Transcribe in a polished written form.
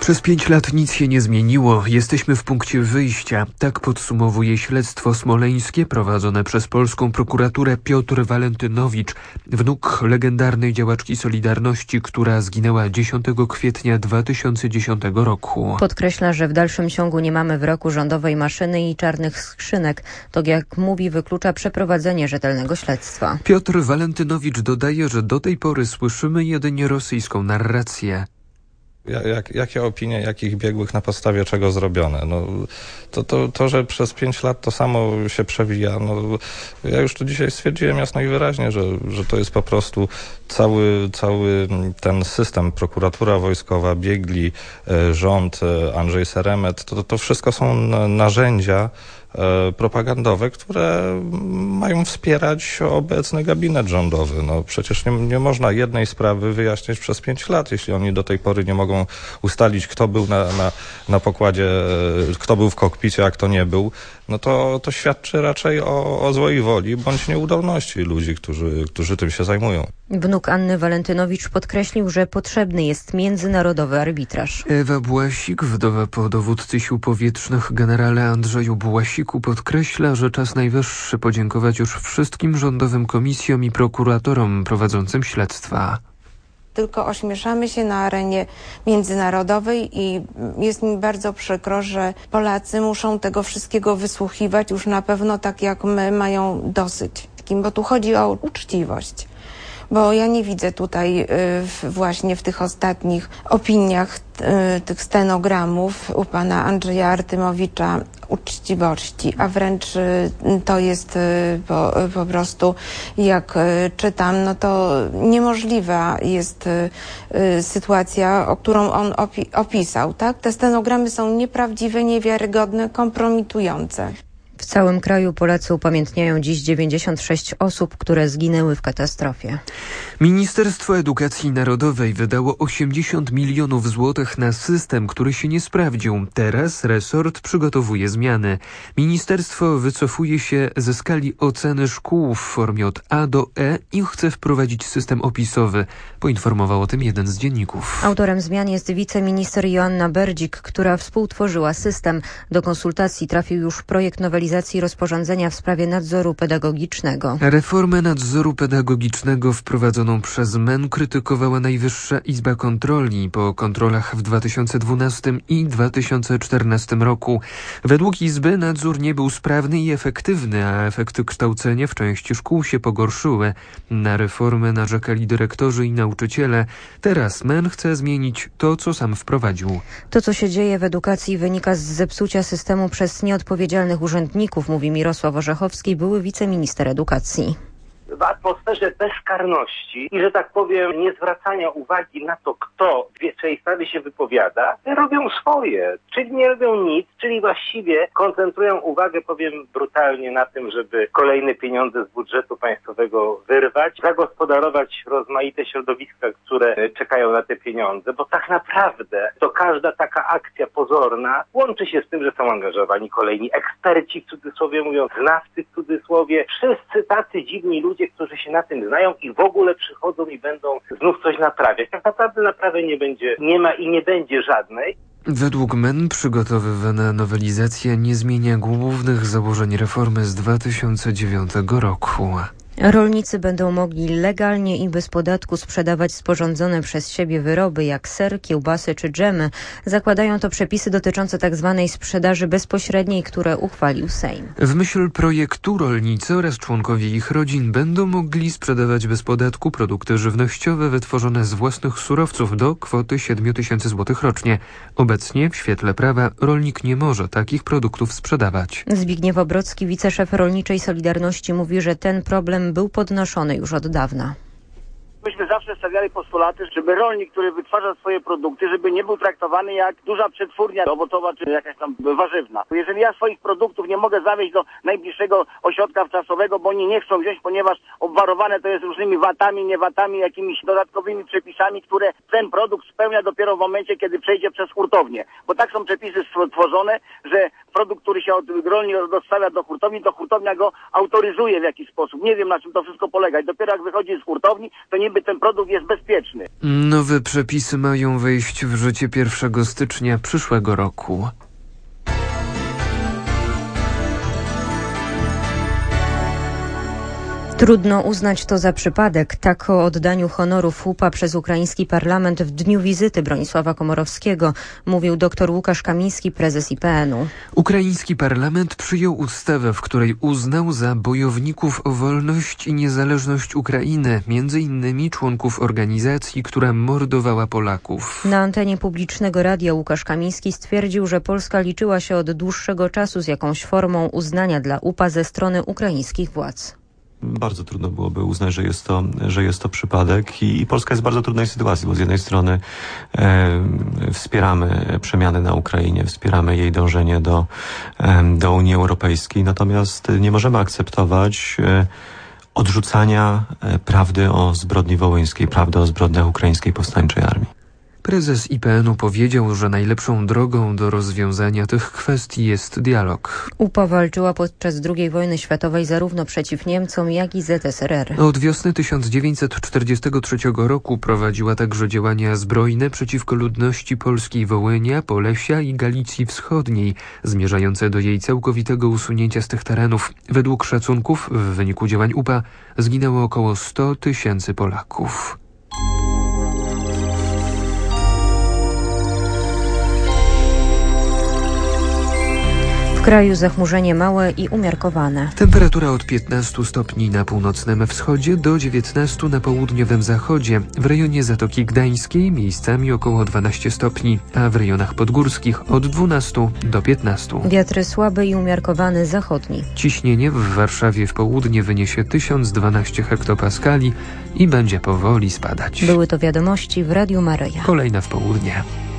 Przez 5 lat nic się nie zmieniło. Jesteśmy w punkcie wyjścia. Tak podsumowuje śledztwo smoleńskie prowadzone przez polską prokuraturę Piotr Walentynowicz, wnuk legendarnej działaczki Solidarności, która zginęła 10 kwietnia 2010 roku. Podkreśla, że w dalszym ciągu nie mamy w roku rządowej maszyny i czarnych skrzynek. To, jak mówi, wyklucza przeprowadzenie rzetelnego śledztwa. Piotr Walentynowicz dodaje, że do tej pory słyszymy jedynie rosyjską narrację. Jakie opinie, jakich biegłych, na podstawie czego zrobione? To, że przez 5 lat to samo się przewija, ja już tu dzisiaj stwierdziłem jasno i wyraźnie, że to jest po prostu cały ten system, prokuratura wojskowa, biegli, rząd, Andrzej Seremet, to wszystko są narzędzia propagandowe, które mają wspierać obecny gabinet rządowy. Przecież nie można jednej sprawy wyjaśniać przez 5 lat, jeśli oni do tej pory nie mogą ustalić, kto był na pokładzie, kto był w kokpicie, a kto nie był. To świadczy raczej o złej woli bądź nieudolności ludzi, którzy tym się zajmują. Wnuk Anny Walentynowicz podkreślił, że potrzebny jest międzynarodowy arbitraż. Ewa Błasik, wdowa po dowódcy Sił Powietrznych generale Andrzeju Błasiku, podkreśla, że czas najwyższy podziękować już wszystkim rządowym komisjom i prokuratorom prowadzącym śledztwa. Tylko ośmieszamy się na arenie międzynarodowej i jest mi bardzo przykro, że Polacy muszą tego wszystkiego wysłuchiwać już na pewno tak jak my, mają dosyć. Bo tu chodzi o uczciwość. Bo ja nie widzę tutaj właśnie w tych ostatnich opiniach tych stenogramów u pana Andrzeja Artymowicza uczciwości, a wręcz to jest po prostu, jak czytam, to niemożliwa jest sytuacja, którą on opisał, tak? Te stenogramy są nieprawdziwe, niewiarygodne, kompromitujące. W całym kraju Polacy upamiętniają dziś 96 osób, które zginęły w katastrofie. Ministerstwo Edukacji Narodowej wydało 80 milionów złotych na system, który się nie sprawdził. Teraz resort przygotowuje zmiany. Ministerstwo wycofuje się ze skali oceny szkół w formie od A do E i chce wprowadzić system opisowy. Poinformował o tym jeden z dzienników. Autorem zmian jest wiceminister Joanna Berdzik, która współtworzyła system. Do konsultacji trafił już projekt nowelizacji rozporządzenia w sprawie nadzoru pedagogicznego. Reformę nadzoru pedagogicznego wprowadzoną przez MEN krytykowała Najwyższa Izba Kontroli po kontrolach w 2012 i 2014 roku. Według Izby nadzór nie był sprawny i efektywny, a efekty kształcenia w części szkół się pogorszyły. Na reformę narzekali dyrektorzy i nauczyciele. Teraz MEN chce zmienić to, co sam wprowadził. To, co się dzieje w edukacji, wynika z zepsucia systemu przez nieodpowiedzialnych urzędników, mówi Mirosław Orzechowski, były wiceminister edukacji. W atmosferze bezkarności i, że tak powiem, nie zwracania uwagi na to, kto w tej sprawie się wypowiada, robią swoje, czyli nie robią nic, czyli właściwie koncentrują uwagę, powiem brutalnie, na tym, żeby kolejne pieniądze z budżetu państwowego wyrwać, zagospodarować rozmaite środowiska, które czekają na te pieniądze, bo tak naprawdę to każda taka akcja pozorna łączy się z tym, że są angażowani kolejni eksperci, w cudzysłowie mówiąc, znawcy w cudzysłowie, wszyscy tacy dziwni ludzie, którzy się na tym znają i w ogóle przychodzą i będą znów coś naprawiać. Tak naprawdę naprawy nie ma i nie będzie żadnej. Według MEN przygotowywana nowelizacja nie zmienia głównych założeń reformy z 2009 roku. Rolnicy będą mogli legalnie i bez podatku sprzedawać sporządzone przez siebie wyroby jak ser, kiełbasy czy dżemy. Zakładają to przepisy dotyczące tzw. sprzedaży bezpośredniej, które uchwalił Sejm. W myśl projektu rolnicy oraz członkowie ich rodzin będą mogli sprzedawać bez podatku produkty żywnościowe wytworzone z własnych surowców do kwoty 7 tysięcy złotych rocznie. Obecnie w świetle prawa rolnik nie może takich produktów sprzedawać. Zbigniew Obrocki, wiceszef Rolniczej Solidarności, mówi, że ten problem był podnoszony już od dawna. Myśmy zawsze stawiali postulaty, żeby rolnik, który wytwarza swoje produkty, żeby nie był traktowany jak duża przetwórnia owocowa czy jakaś tam warzywna. Jeżeli ja swoich produktów nie mogę zawieźć do najbliższego ośrodka wczasowego, bo oni nie chcą wziąć, ponieważ obwarowane to jest różnymi watami, nie watami, jakimiś dodatkowymi przepisami, które ten produkt spełnia dopiero w momencie, kiedy przejdzie przez hurtownię. Bo tak są przepisy stworzone, że produkt, który się od rolni dostawia do hurtownia go autoryzuje w jakiś sposób. Nie wiem, na czym to wszystko polega. I dopiero jak wychodzi z hurtowni, to niby niby ten produkt jest bezpieczny. Nowe przepisy mają wejść w życie 1 stycznia przyszłego roku. Trudno uznać to za przypadek. Tak o oddaniu honoru FUPA przez ukraiński parlament w dniu wizyty Bronisława Komorowskiego mówił dr Łukasz Kamiński, prezes IPN-u. Ukraiński parlament przyjął ustawę, w której uznał za bojowników o wolność i niezależność Ukrainy, między innymi członków organizacji, która mordowała Polaków. Na antenie publicznego radia Łukasz Kamiński stwierdził, że Polska liczyła się od dłuższego czasu z jakąś formą uznania dla UPA ze strony ukraińskich władz. Bardzo trudno byłoby uznać, że jest to przypadek i Polska jest w bardzo trudnej sytuacji, bo z jednej strony wspieramy przemiany na Ukrainie, wspieramy jej dążenie do Unii Europejskiej, natomiast nie możemy akceptować odrzucania prawdy o zbrodni wołyńskiej, prawdy o zbrodniach ukraińskiej powstańczej armii. Prezes IPN-u powiedział, że najlepszą drogą do rozwiązania tych kwestii jest dialog. UPA walczyła podczas II wojny światowej zarówno przeciw Niemcom, jak i ZSRR. Od wiosny 1943 roku prowadziła także działania zbrojne przeciwko ludności polskiej Wołynia, Polesia i Galicji Wschodniej, zmierzające do jej całkowitego usunięcia z tych terenów. Według szacunków w wyniku działań UPA zginęło około 100 000 Polaków. W kraju zachmurzenie małe i umiarkowane. Temperatura od 15 stopni na północnym wschodzie do 19 na południowym zachodzie. W rejonie Zatoki Gdańskiej miejscami około 12 stopni, a w rejonach podgórskich od 12 do 15. Wiatry słaby i umiarkowany zachodni. Ciśnienie w Warszawie w południe wyniesie 1012 hektopaskali i będzie powoli spadać. Były to wiadomości w Radiu Maryja. Kolejna w południe.